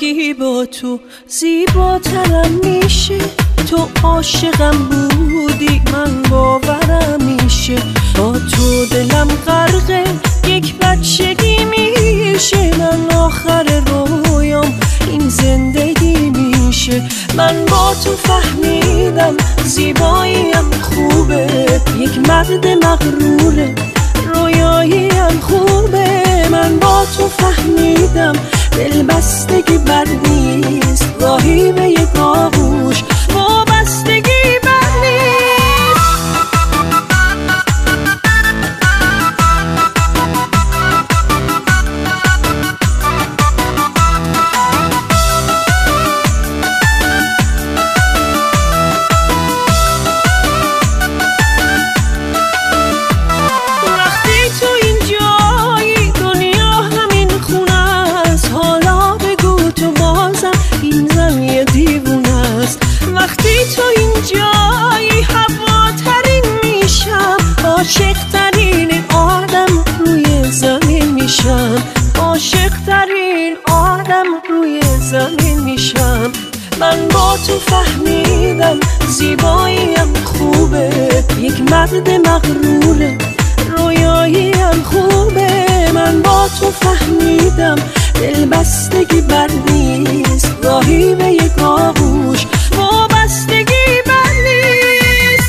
زندگی با تو زیباترم میشه. تو عاشقم بودی من باورم میشه. با تو دلم غرقه یک بچگی میشه. من آخر رویام این زندگی میشه. من با تو فهمیدم زیباییم خوبه. یک مرد مغروره رویاییم خوبه. من با تو فهمیدم دلبستگی بد نیست. راهی به یک آغوش وابستگی بد نیست. وقتی تو این جایی دنیا همین خونه است. حالا بگو تو بازم این زمین دیوونه است. وقتی تو این جایی هواترین میشم. عاشق ترین آدم روی زمین میشم. عاشق ترین آدم روی زمین میشم. من با تو فهمیدم زیباییم خوبه. یک مرد مغروره رویاییم خوبه. من با تو فهمیدم دلبستگی بد نیست. راهی به یک آغوش وابستگی بد نیست.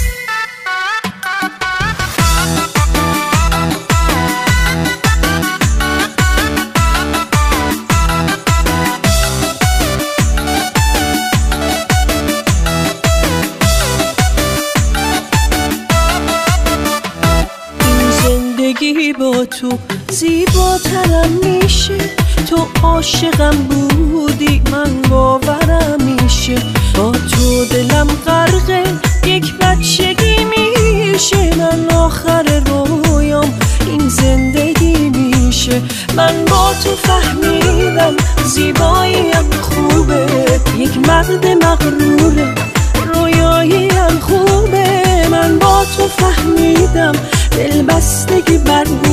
این زندگی با تو زیباترم میشه. تو عاشقم بودی من باورم میشه. با تو دلم غرقه یک بچگی میشه. من آخر رویام این زندگی میشه. من با تو فهمیدم زیباییم خوبه. یک مرد مغروره رویاییم خوبه. من با تو فهمیدم دلبستگی بد